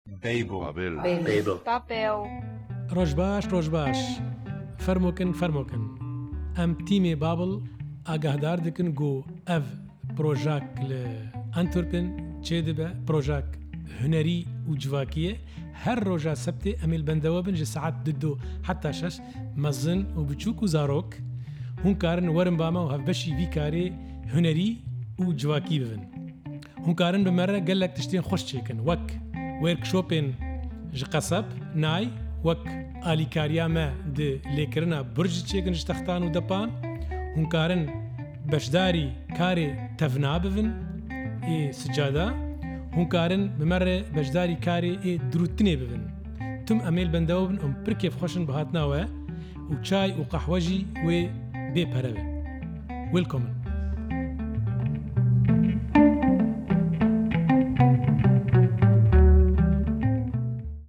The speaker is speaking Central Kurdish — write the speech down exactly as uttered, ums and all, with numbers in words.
Babel. Babel. Babel. Papel. روش باش روش باش فرموکن فرموکن ام تیمی بابل آگاهدار دکن گو اف پروژاک لانتورپن چه دبه پروژاک هنری و جواکیه هر روژا سبت امیل بندوا بن جه ساعت ددو حتی شش مزن و بچوک و زاروک هون کارن ورم باما و هف بشی وی کاری هنری و جواکی ببن هون کارن بمره گلک تشتین خوش چیکن وک ورکشوپن جه قصب نای وک آلیکاریا ما ده لیکرنا برج چیکن جه تختان و دپان هون کارن بشداری کاری تفنا ببن ای سجاده هون کارن بمره بشداری کاری ای دروتنی ببن تم امیل بندوا بن ام پرکیف خوشن بهاتناوه و چای و قهوجی و بی پربه ویلکومن